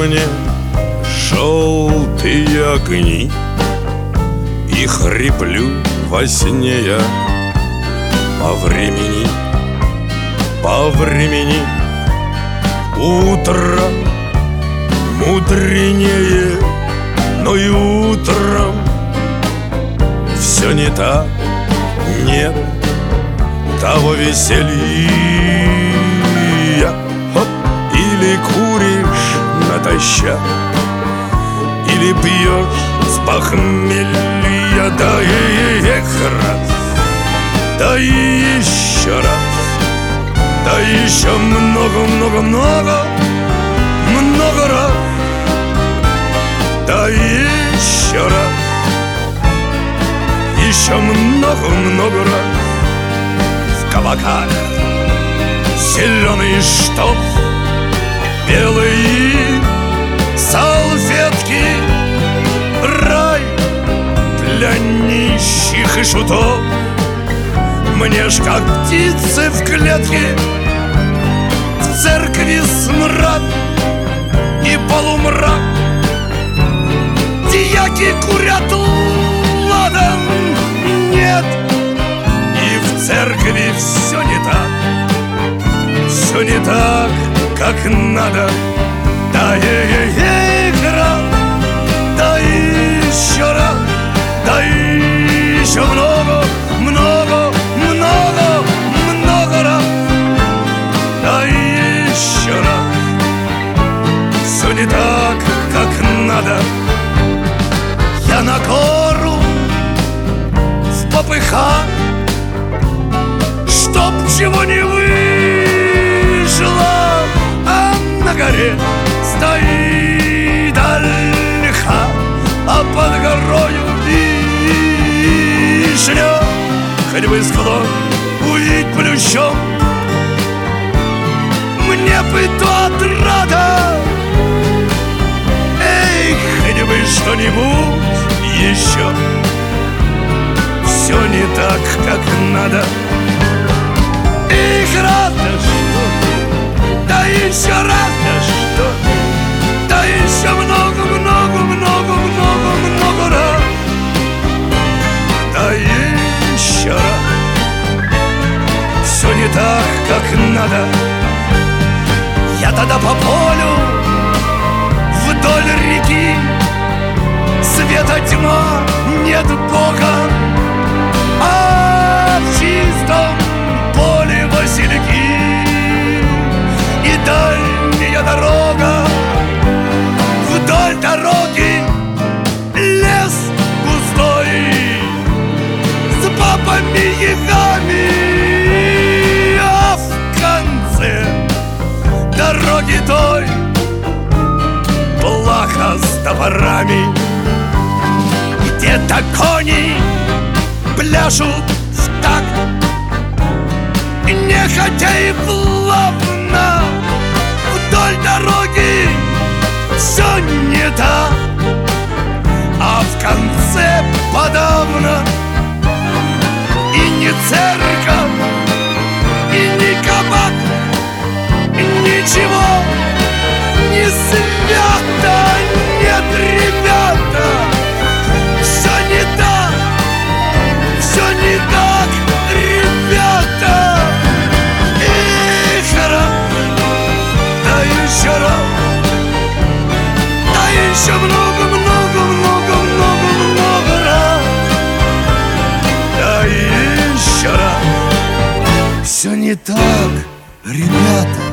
мне желтые огни, и хриплю во сне я по времени, по времени. Утро мудренее, но и утром все не так, нет того веселья. Хоп. Или куришь натощак, или пьешь с похмелья. Да и раз, да и еще раз, да еще много-много-много, много раз, да еще раз, еще много-много раз. В кабаках зеленый штоф, белые салфетки, рай для нищих и шутов. Мне ж как птицы в клетке, в церкви смрад и полумрак. Дьяки курят ладан, нет, и в церкви все не так, все не так, как надо. Да игра, да еще раз, да еще много, много, много, много раз, да еще раз. Все не так, как надо. Я на гору в попыхах, чтоб чего не вышло, а на горе стоит ольха, а под горою вишня. Хоть бы склон увидеть плющом, мне бы то отрада. Эй, хоть бы что-нибудь еще. Все не так, как надо. Их раз, да что, да еще раз, да что, да еще много-много-много-много-много раз, да еще раз. Все не так, как надо. Я тогда по полю вдоль реки, света тьма, нет Бога, а в чистом поле васильки и дальняя дорога. Вдоль дороги лес густой с бабами-ягами, а в конце дороги той плаха с топорами. Где-то кони пляшут в такт, нехотя и плавно. Вдоль дороги все не так, а в конце подавно и не церковь, и не кабак, ничего не свято. Нет, ребята, все не так, все не так, ребята. Еще раз, да еще раз, да еще много-много-много-много-много раз, да еще раз. Все не так, ребята.